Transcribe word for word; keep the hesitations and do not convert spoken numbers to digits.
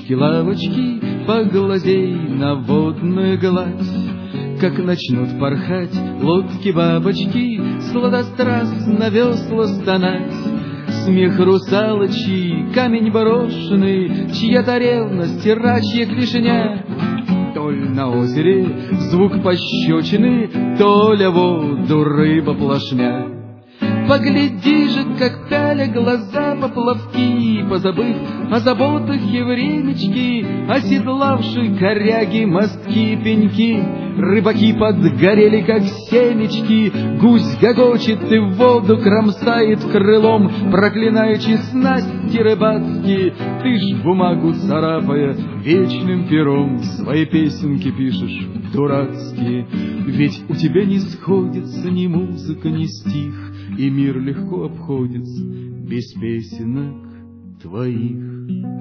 Лавочки-лавочки, поглазей на водную гладь. Как начнут порхать лодки-бабочки, сладострастно весла стонать. Смех русалочий, камень брошенный, чья-то ревность, рачья клешня. То ли на озере звук пощечины, то ли воду рыба плашмя. Погляди же, как пяля глаза поплавки, позабыв о заботах и времечки, оседлавши коряги, мостки, пеньки. Рыбаки подгорели, как семечки, гусь гогочет и в воду кромсает крылом, проклинаючи снасти рыбацкие. Ты ж бумагу царапая вечным пером свои песенки пишешь дурацкие. Ведь у тебя не сходится ни музыка, ни стих, и мир легко обходится без песенок твоих.